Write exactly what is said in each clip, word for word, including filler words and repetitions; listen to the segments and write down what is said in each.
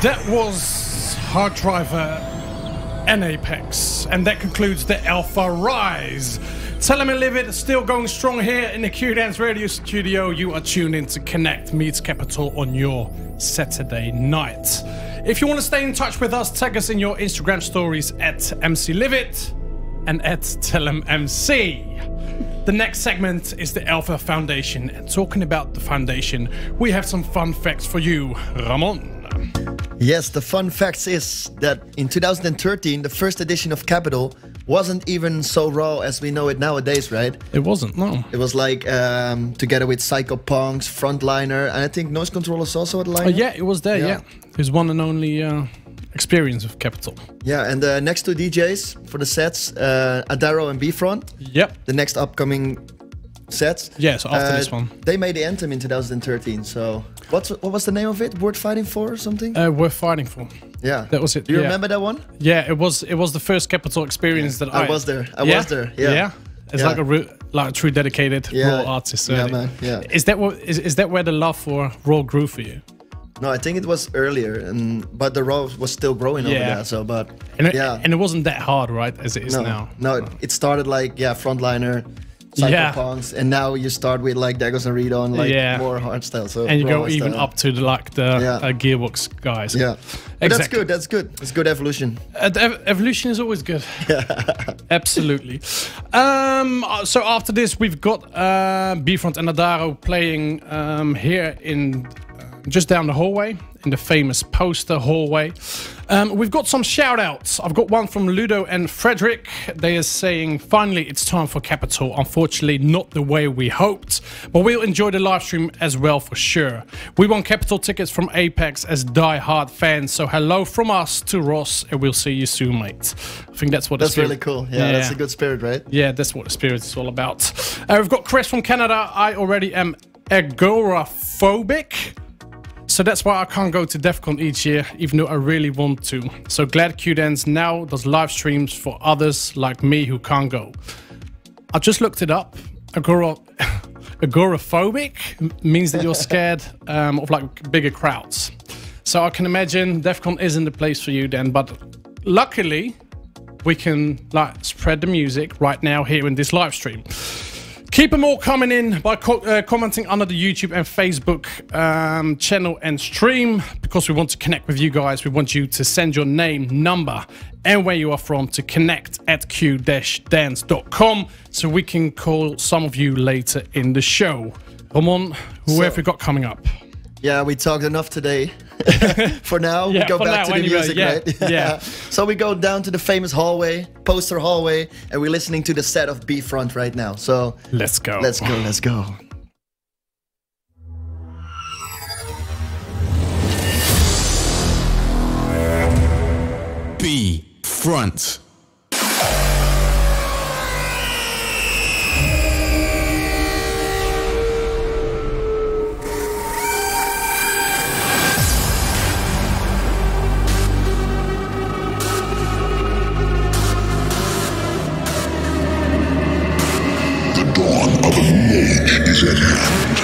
That was Hard Driver and Apex, and that concludes the Alpha Rise. Tell 'em and Live It, still going strong here in the Q-Dance Radio Studio. You are tuned in to Connect Meets Capital on your Saturday night. If you want to stay in touch with us, tag us in your Instagram stories at M C Live It and at Tell 'em M C. The next segment is the Alpha Foundation, and talking about the foundation, we have some fun facts for you, Ramon. Yes, the fun facts is that in two thousand thirteen, the first edition of Capital wasn't even so raw as we know it nowadays, right? It wasn't, no. It was like um, together with Psychopunks, Frontliner, and I think Noise Control is also at the line. Uh, yeah, it was there, yeah. yeah. His one and only uh, experience of Capital. Yeah, and the next two D Js for the sets, uh, Adaro and B-Front. Yep. The next upcoming sets. Yeah, so after uh, this one. They made the anthem in two thousand thirteen, so... What's, what was the name of it? Worth Fighting For or something? Uh, Worth Fighting For. Yeah. That was it. Do you yeah. remember that one? Yeah, it was It was the first Capital experience yeah. that I... I was there. I yeah? was there, yeah. Yeah? It's yeah. like a re- like a true dedicated yeah. raw artist. Yeah, uh, man, yeah. Is that, what, is, is that where the love for raw grew for you? No, I think it was earlier, and but the raw was still growing yeah. over there. So, but and it, yeah, and it wasn't that hard, right? As it is no, now. No, no, it started like yeah, Frontliner, Psychopunks, yeah. and now you start with like Daggers and Redon, like yeah. more hardstyle. So and you go even style. up to the, like the yeah. uh, Gearbox guys. Yeah, exactly. That's good. That's good. It's good evolution. Uh, ev- evolution is always good. Absolutely. Um, so after this, we've got uh, B-Front and Adaro playing um, here in uh, just down the hallway in the famous Poster hallway. Um, we've got some shout outs. I've got one from Ludo and Frederick. They are saying, finally, it's time for Capital. Unfortunately, not the way we hoped, but we'll enjoy the live stream as well for sure. We won Capital tickets from Apex as die-hard fans, so hello from us to Ross, and we'll see you soon, mate. I think that's what That's the really cool. Yeah, yeah, that's a good spirit, right? Yeah, that's what the spirit is all about. Uh, we've got Chris from Canada. I already am agoraphobic. So that's why I can't go to DEF CON each year, even though I really want to. So glad Q-Dance now does live streams for others like me who can't go. I just looked it up. Agora, agoraphobic means that you're scared um, of like bigger crowds. So I can imagine DEF CON isn't the place for you then. But luckily, we can like spread the music right now here in this live stream. Keep them all coming in by co- uh, commenting under the YouTube and Facebook um, channel and stream, because we want to connect with you guys. We want you to send your name, number, and where you are from to connect at q dash dance dot com so we can call some of you later in the show. Ramon, who So- have we got coming up? Yeah, we talked enough today. For now, Yeah, we go for back now, to the anyway, music, yeah, right? yeah. So we go down to the famous hallway, Poster hallway, and we're listening to the set of B-Front right now. So Let's go. let's go, let's go. B-Front. Is at hand.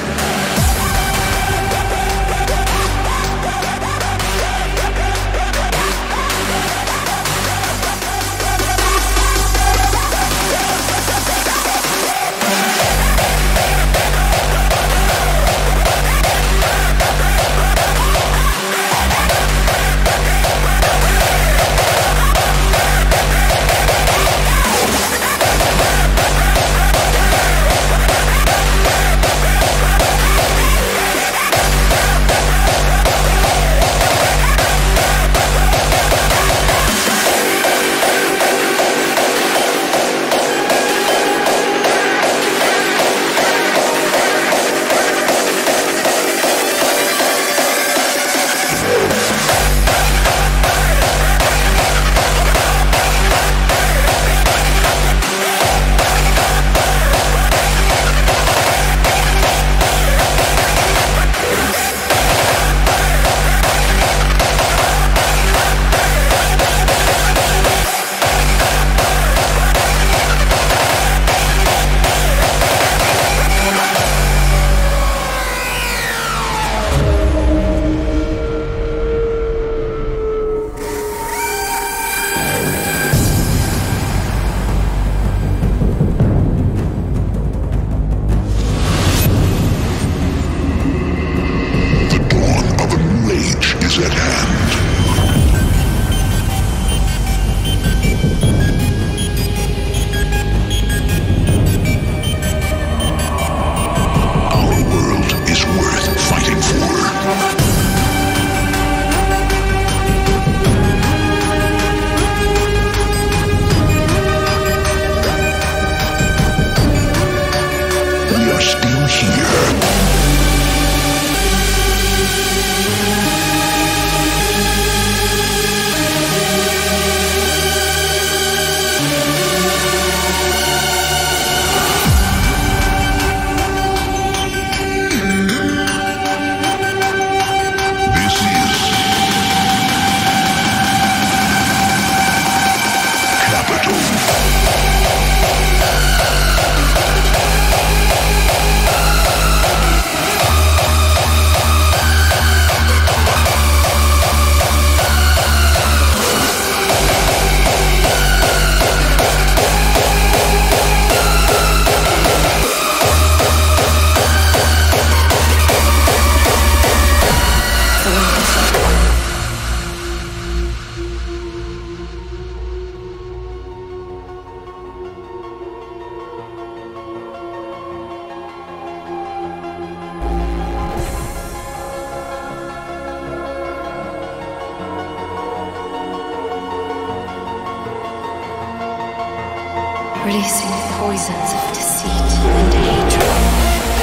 releasing poisons of deceit and hatred.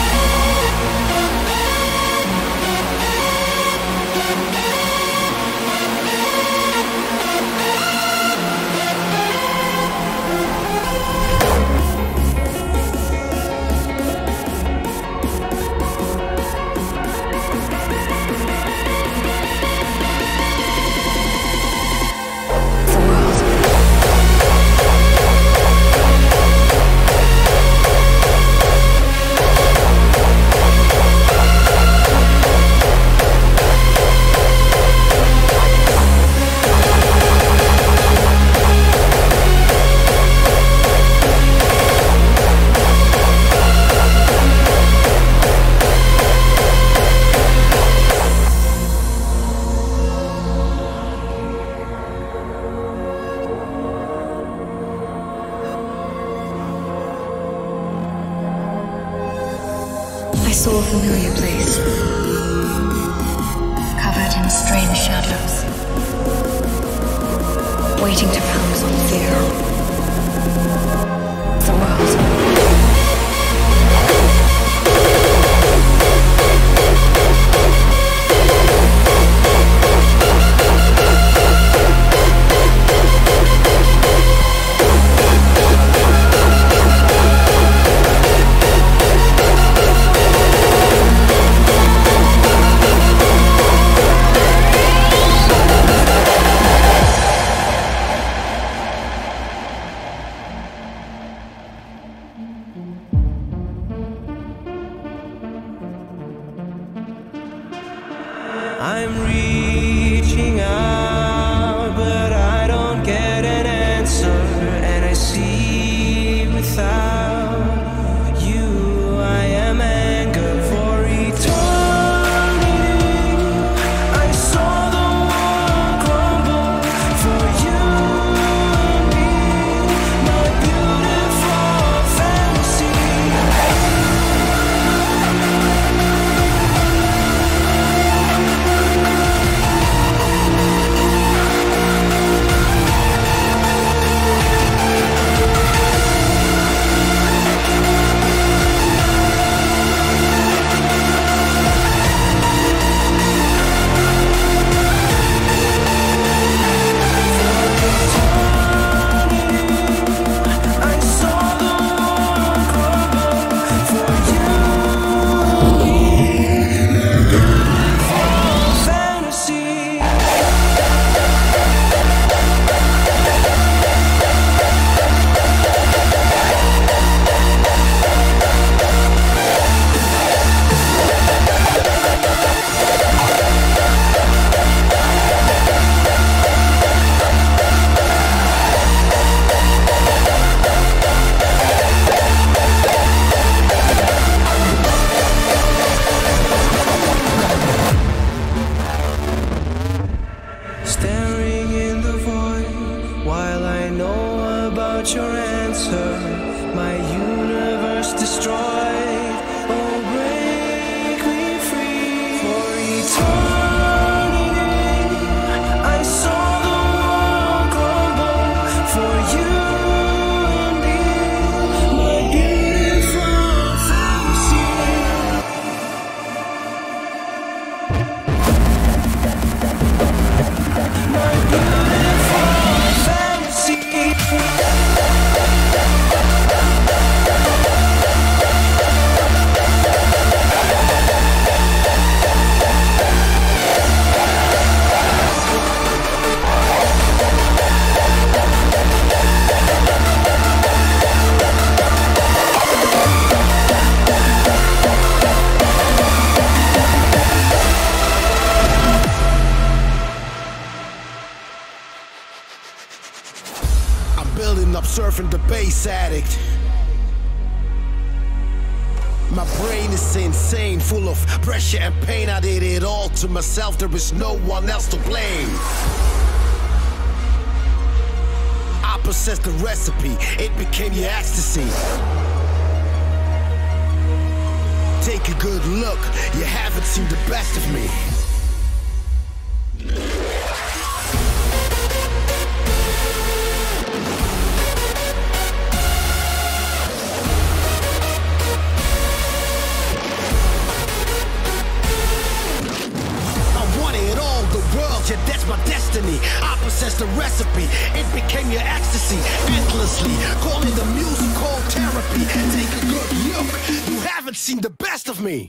I saw a familiar place, covered in strange shadows, waiting to pounce on fear. The world. I'm reaching out, but I don't get an answer, and I see without you I am anchored for eternity. I saw the world crumble for you and me, my beautiful fantasy. Staring in the void while I know about your answer. My universe destroyed. Oh, break me free for eternity. I saw the world crumble for you and me, my beautiful fantasy. My beautiful fantasy. Building up, surfing the bass addict. My brain is insane, full of pressure and pain. I did it all to myself, there is no one else to blame. I possessed the recipe, it became your ecstasy. Take a good look, you haven't seen the best of me. destiny. I possess the recipe, it became your ecstasy. Endlessly, call it the musical therapy. Take a good look, you haven't seen the best of me.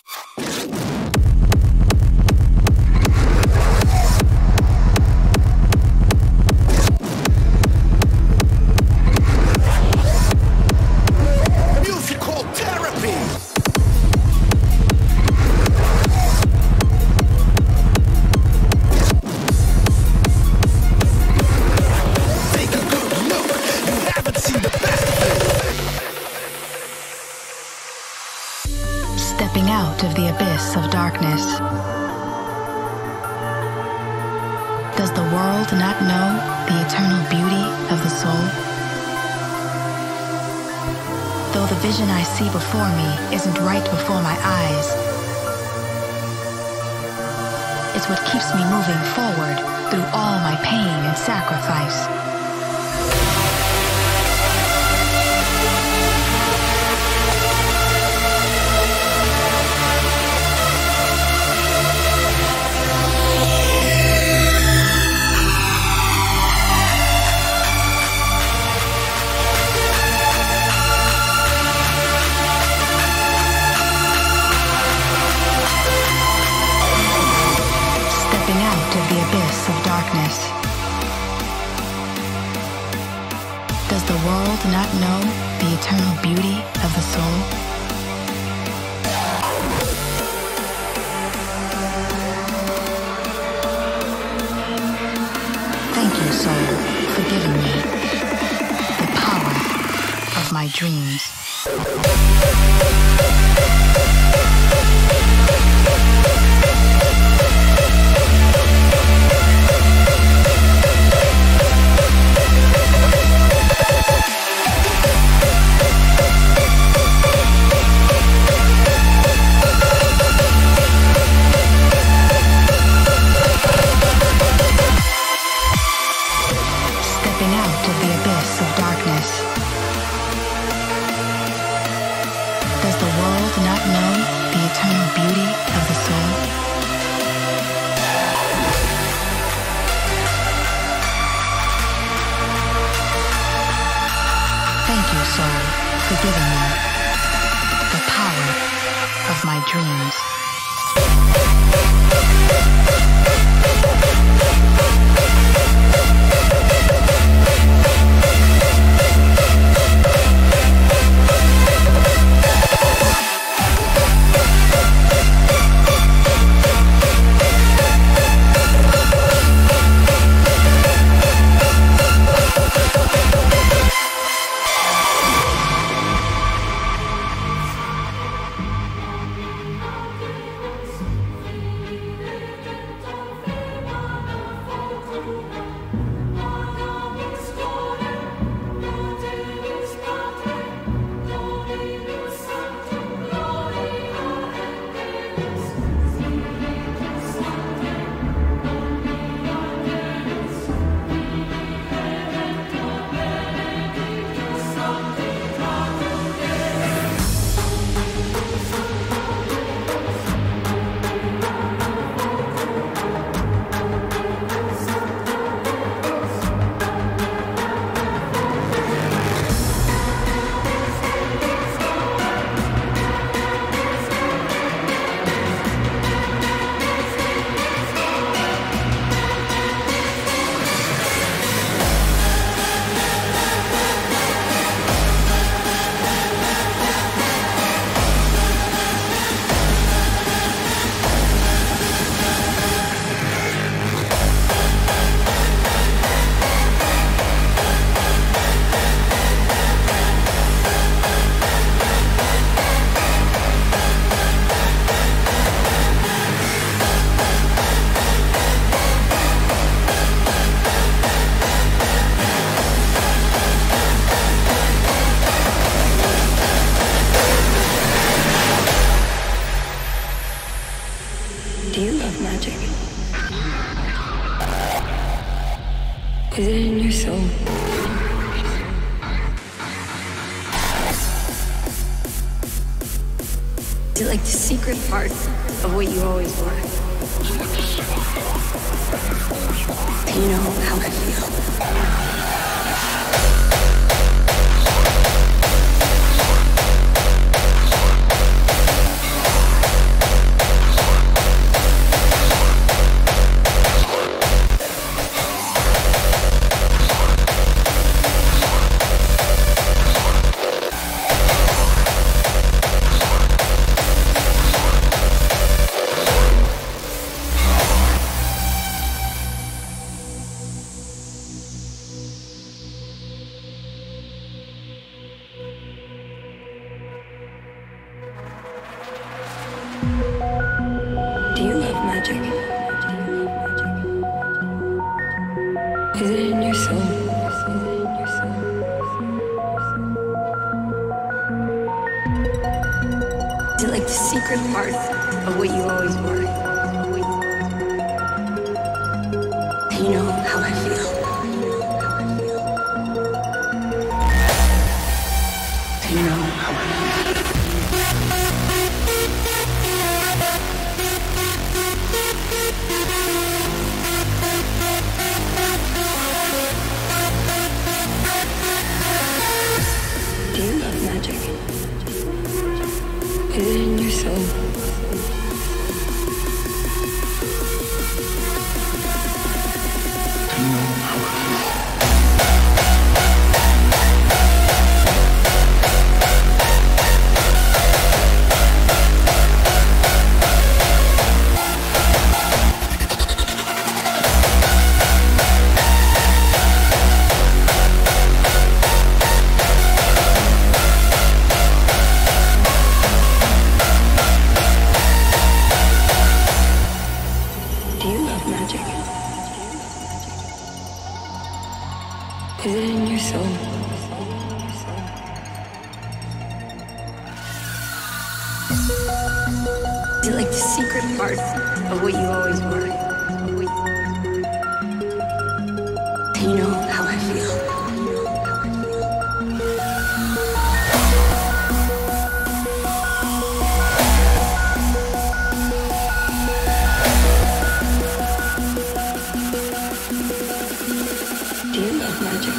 Musical therapy. Take a good look, you haven't seen the best of me. Stepping out of the abyss of darkness. Does the world not know the eternal beauty of the soul? Though the vision I see before me isn't right before my eyes, it's what keeps me moving forward through all my pain and sacrifice. Stepping out of the abyss of darkness. Does the world not know the eternal beauty of the soul? Thank you, soul, for giving me the power of my dreams. Stepping out of the abyss of darkness. Does the world not know the eternal beauty of the soul? Thank you, soul, for giving me the power of my dreams. Do you love magic? Is it in your soul? Is it like the secret part of what you always were? You know how I feel. Do you love magic? Is it in your soul? Is it like the secret part of what you always were? And you know how I feel. And you know how I feel. Do you love magic? Is it in your soul? Do you know how I feel? Do you love magic? Is it in your soul? Is it like the secret part of what you always were? And you know how I feel. Do you love magic?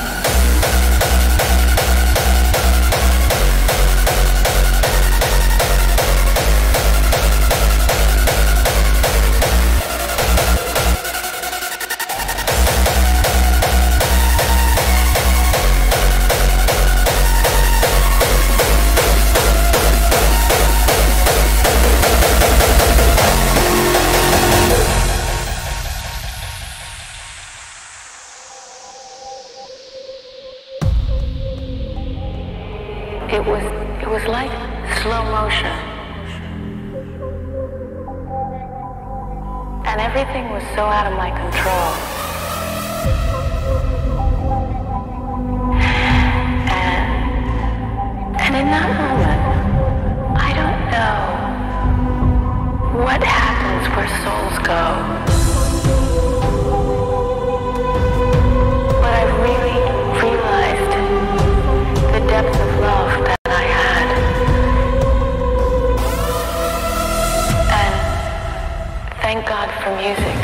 It was, it was like slow motion. And everything was so out of my control. And, and in that moment, I don't know what happens where souls go. But I really realized the depth of love that I had. And thank God for music.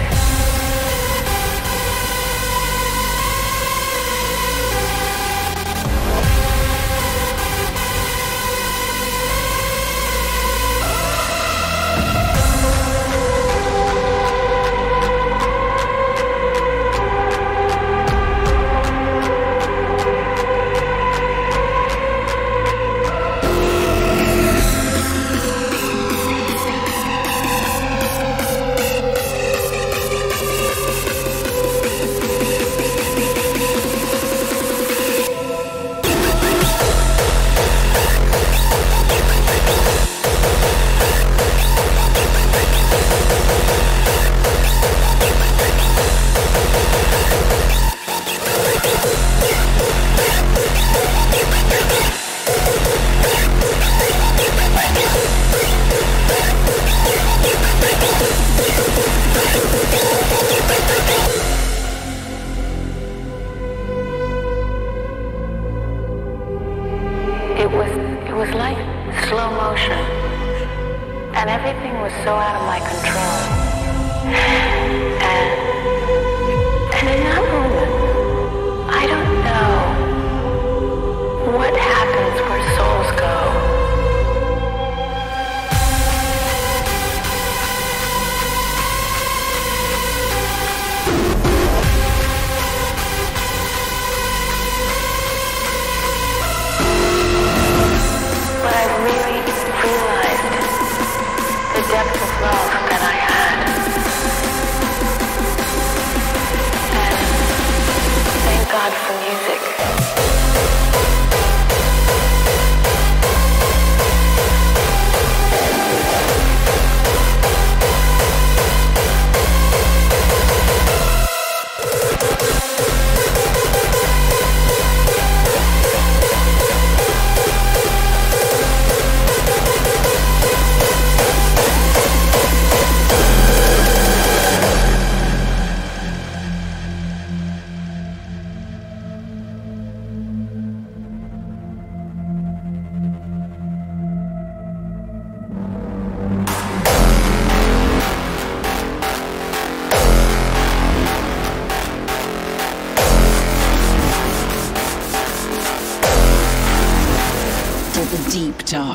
dark.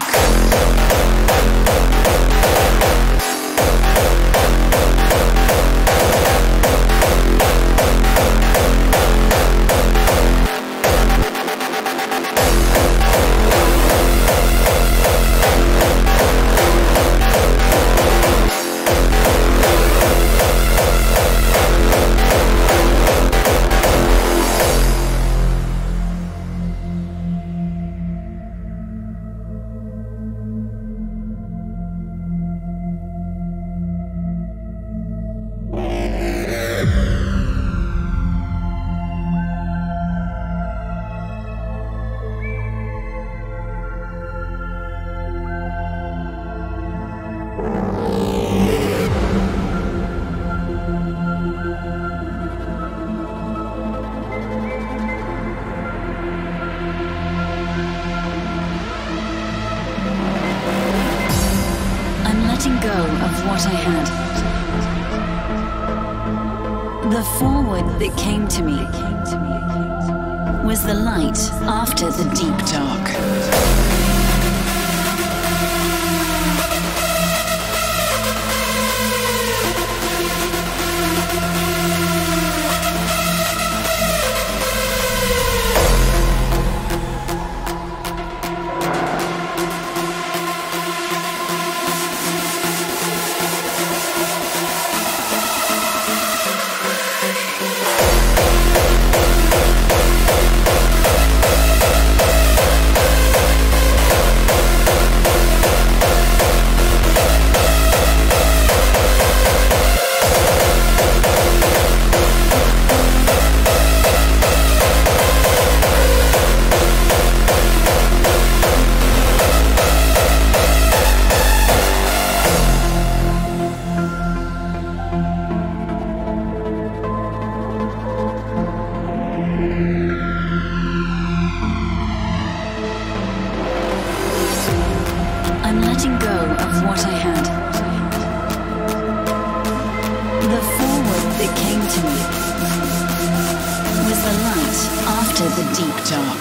Letting go of what I had. The forward that came to me was the light after the deep dark. I'm letting go of what I had. The forward that came to me was the light after the deep dark.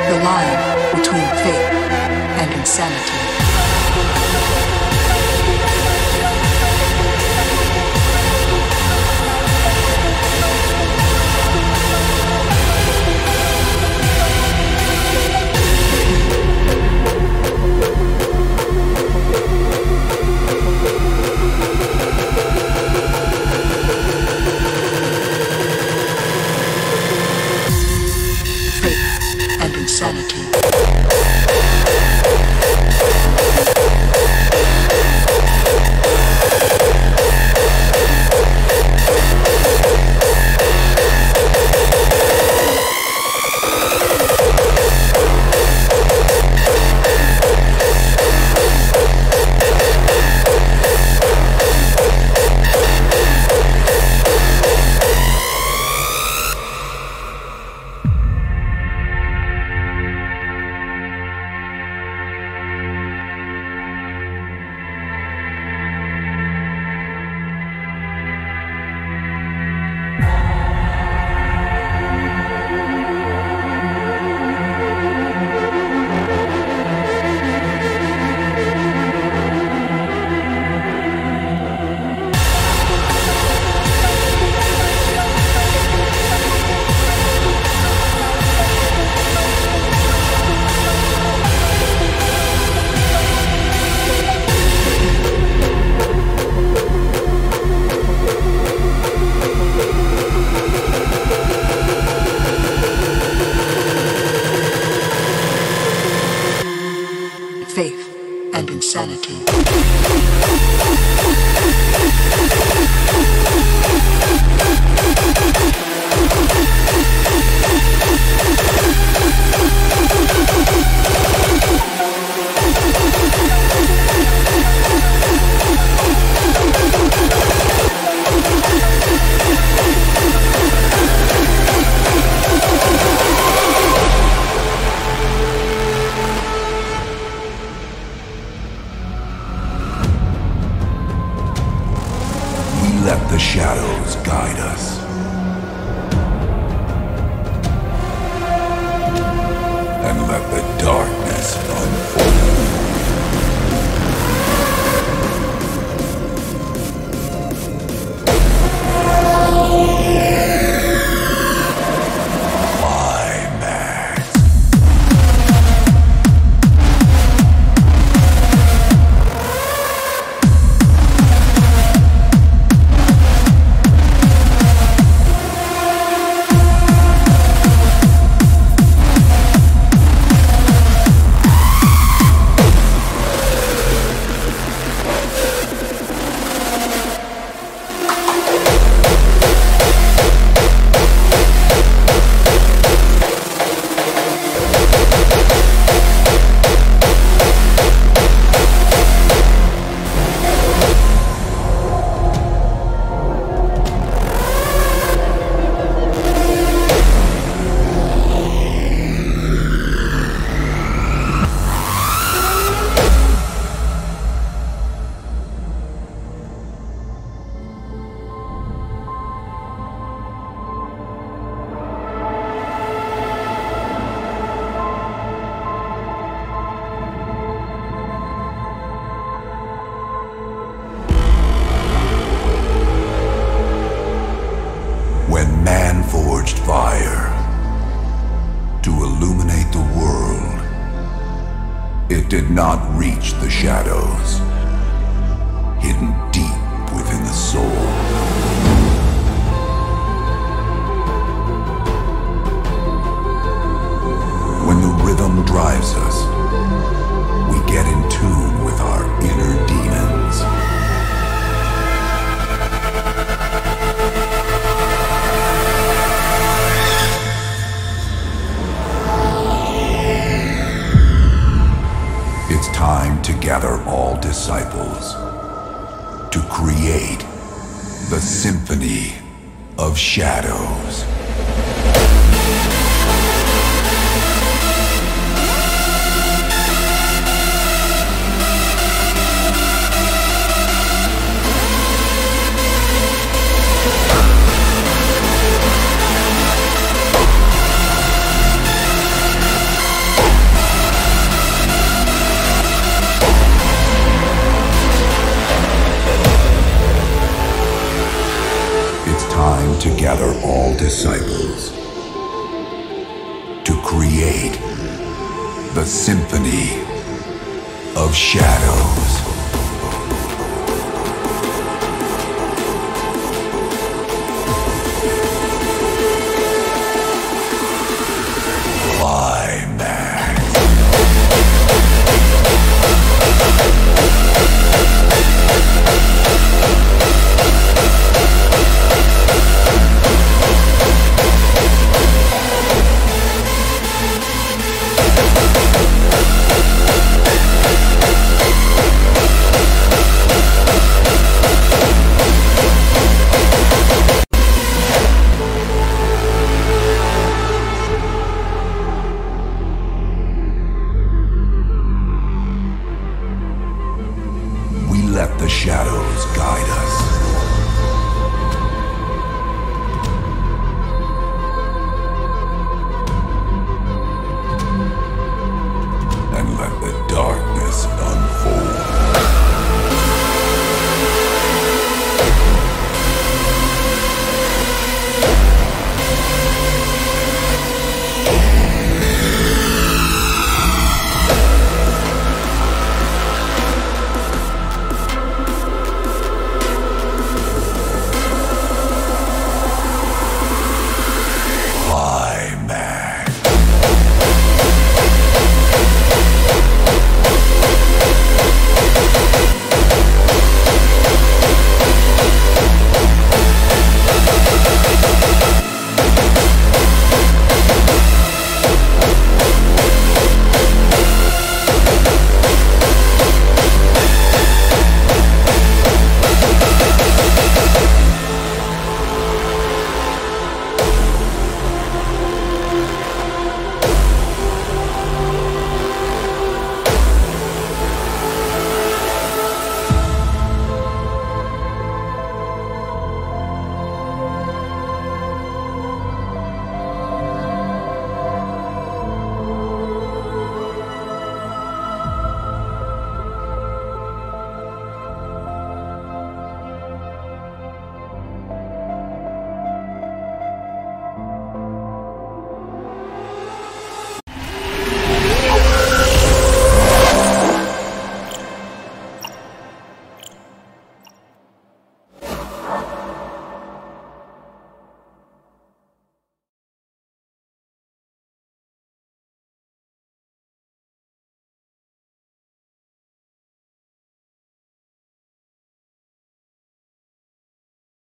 The line between faith and insanity. Faith and insanity. Faith and insanity. Let the shadows guide us. And let the darkness unfold. When man forged fire to illuminate the world, it did not reach the shadows, hidden deep within the soul. When the rhythm drives us, we get in tune with our inner demons. It's time to gather all disciples to create the Symphony of Shadows. to gather all disciples, to create the Symphony of Shadows.